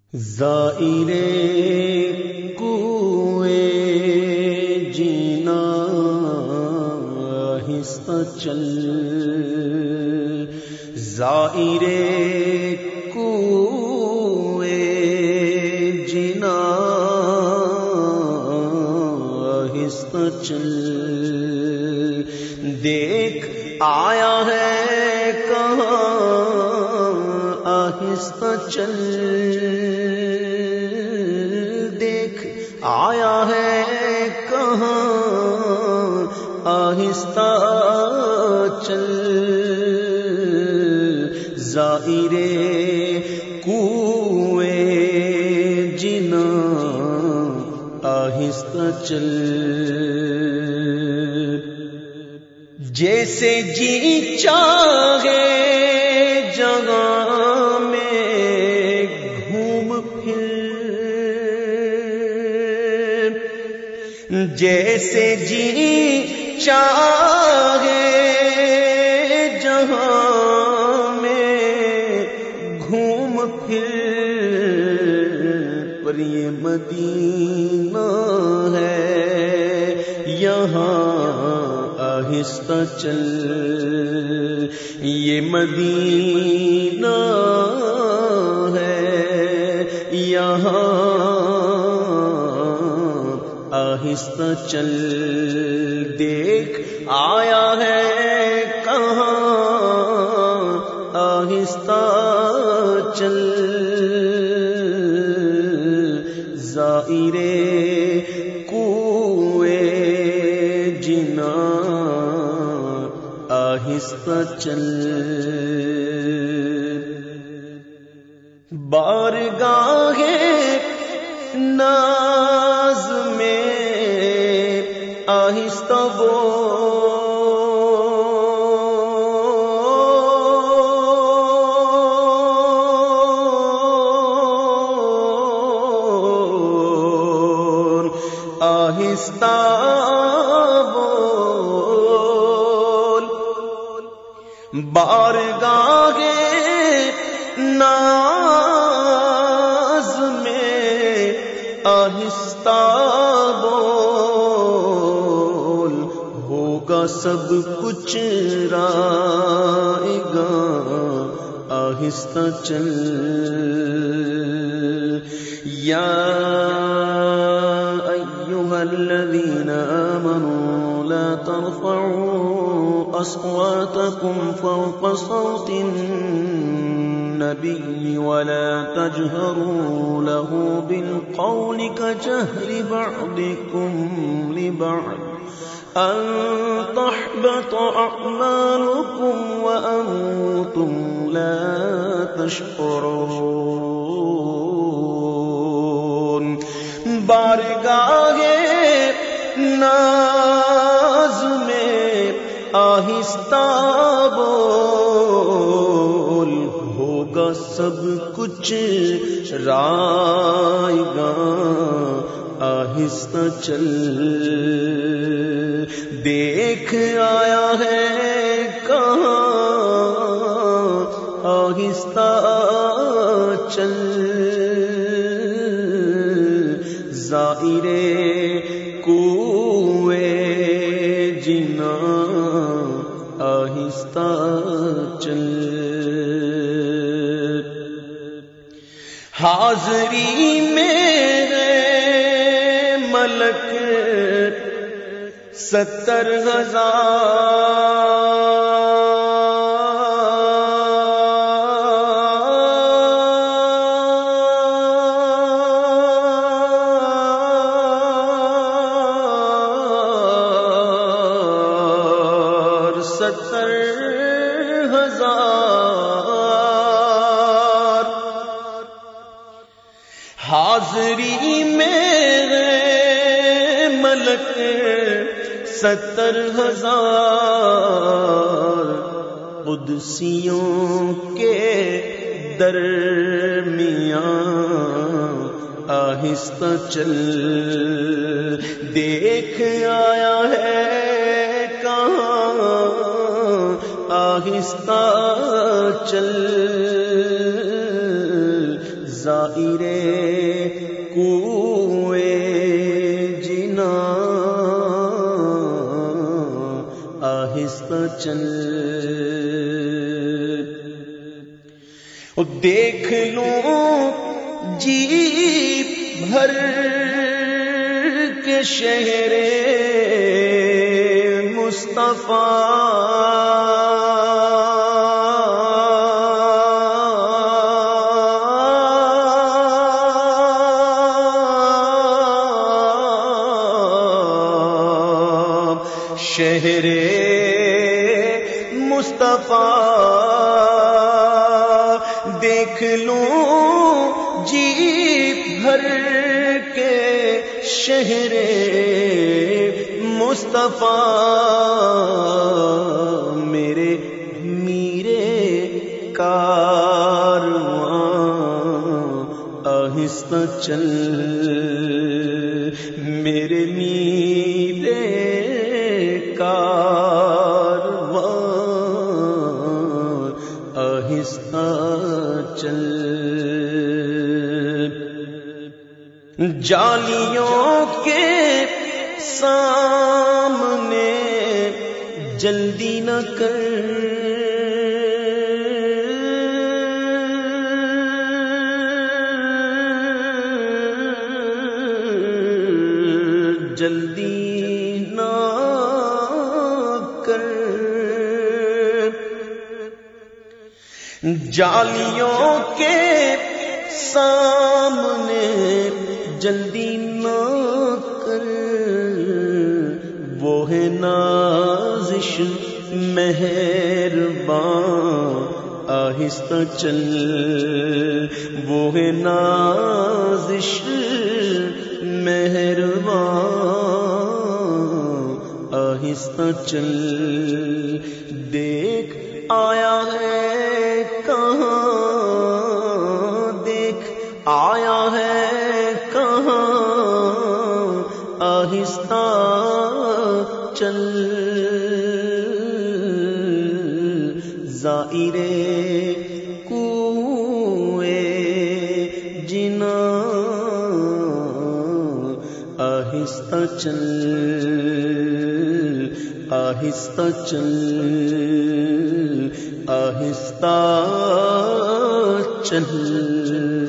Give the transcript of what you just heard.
زائر کوئے جینا آہستہ چل، زائر کوئے جینا آہستہ چل، دیکھ آیا ہے کہاں آہستہ چل، دیکھ آیا ہے کہاں آہستہ چل، زائر کوئے جینا آہستہ چل، جیسے جی چاہے جگہ میں گھوم پھر، جیسے جی چاہے جہاں میں گھوم پھر، پر یہ مدینہ ہے یہاں آہستہ چل، یہ مدینہ ہے یہاں آہستہ چل، دیکھ آیا ہے کہاں آہستہ چل، زائر کوئے جینا آہستہ چل، بارگاہ ناز میں آہستہ بول، آہستہ بول، بارگاہ ناز میں آہستہ بول، ہوگا سب کچھ رائے گا آہستہ چل، یا ایھا الذین آمنوا لا ترفعوا اصواتکم فوق صوت النبی ولا تجهروا له بالقول كجهر بعضكم لبعض ان تحبط اعمالكم وانتم لا تشعرون، بارگاہ ناز میں آہستہ بول، ہوگا سب کچھ رائے گا آہستہ چل، دیکھ آیا ہے کہاں آہستہ چل، زائر کوئے جینا آہستہ چل، حاضری میرے ملک 70,000 70,000 حاضری میرے ملک 70,000 قدسیوں کے درمیان آہستہ چل، دیکھ آیا ہے کہاں آہستہ چل، زائرے کوئے جنا آہستہ چل، دیکھ لوں جی بھر کے شہر مصطفیٰ، شہر مصطفیٰ دیکھ لوں جی بھر کے شہر مصطفیٰ، میرے میرے کارواں آہستہ چل، میرے میرے کارواں آہستہ چل، جالیوں کے سامنے جلدی نہ کر، جلدی نہ کر، جالیوں کے سامنے جلدی نہ کر، وہ ہے نازش مہرباں آہستہ چل، وہ ہے نازش مہرباں آہستہ چل، دیکھ آیا ہے کہاں، دیکھ آیا ہے کہاں، آہستہ چل، زائرے کوئے جنا آہستہ چل، آہستہ چل، آہستہ چل۔